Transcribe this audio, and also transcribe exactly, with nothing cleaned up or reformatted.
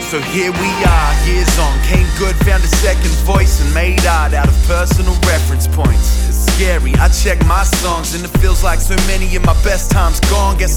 So here we are, years on, came good, found a second voice and made art out of personal reference points. It's scary, I check my songs and it feels like so many of my best times gone. Guess